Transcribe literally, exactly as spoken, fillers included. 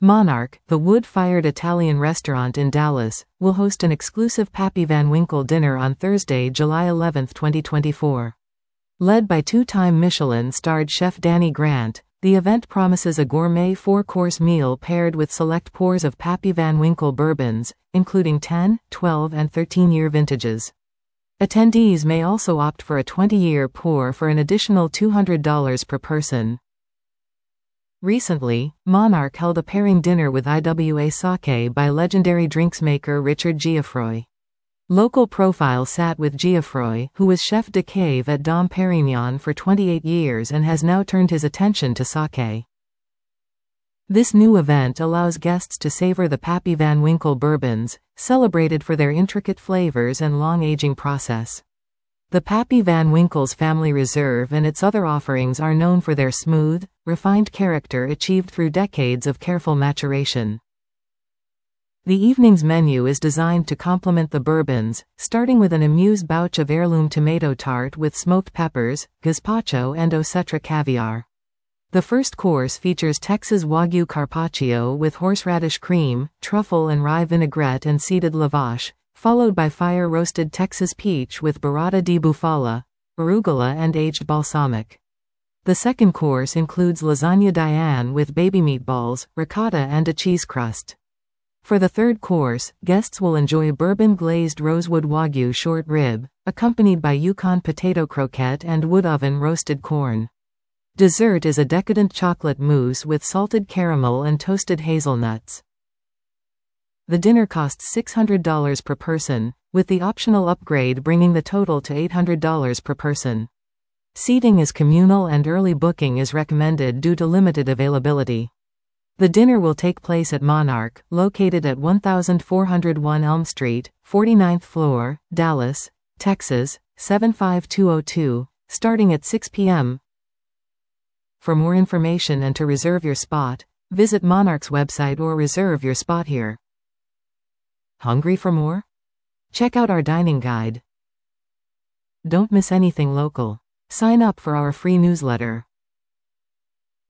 Monarch, the wood-fired Italian restaurant in Dallas, will host an exclusive Pappy Van Winkle dinner on Thursday, July eleventh, twenty twenty-four. Led by two-time Michelin-starred chef Danny Grant, the event promises a gourmet four-course meal paired with select pours of Pappy Van Winkle bourbons, including ten, twelve and thirteen-year vintages. Attendees may also opt for a twenty-year pour for an additional two hundred dollars per person. Recently, Monarch held a pairing dinner with I W A sake by legendary drinksmaker Richard Giuffroy. Local Profile sat with Giuffroy, who was chef de cave at Dom Perignon for twenty-eight years and has now turned his attention to sake. This new event allows guests to savor the Pappy Van Winkle bourbons, celebrated for their intricate flavors and long aging process. The Pappy Van Winkle's Family Reserve and its other offerings are known for their smooth, refined character achieved through decades of careful maturation. The evening's menu is designed to complement the bourbons, starting with an amuse-bouche of heirloom tomato tart with smoked peppers, gazpacho and Osetra caviar. The first course features Texas Wagyu carpaccio with horseradish cream, truffle and rye vinaigrette and seeded lavash, followed by fire-roasted Texas peach with burrata di bufala, arugula and aged balsamic. The second course includes lasagna Diane with baby meatballs, ricotta and a cheese crust. For the third course, guests will enjoy bourbon-glazed rosewood Wagyu short rib, accompanied by Yukon potato croquette and wood-oven roasted corn. Dessert is a decadent chocolate mousse with salted caramel and toasted hazelnuts. The dinner costs six hundred dollars per person, with the optional upgrade bringing the total to eight hundred dollars per person. Seating is communal and early booking is recommended due to limited availability. The dinner will take place at Monarch, located at one four oh one Elm Street, forty-ninth floor, Dallas, Texas, seven five two oh two, starting at six p m For more information and to reserve your spot, visit Monarch's website or reserve your spot here. Hungry for more? Check out our dining guide. Don't miss anything local. Sign up for our free newsletter.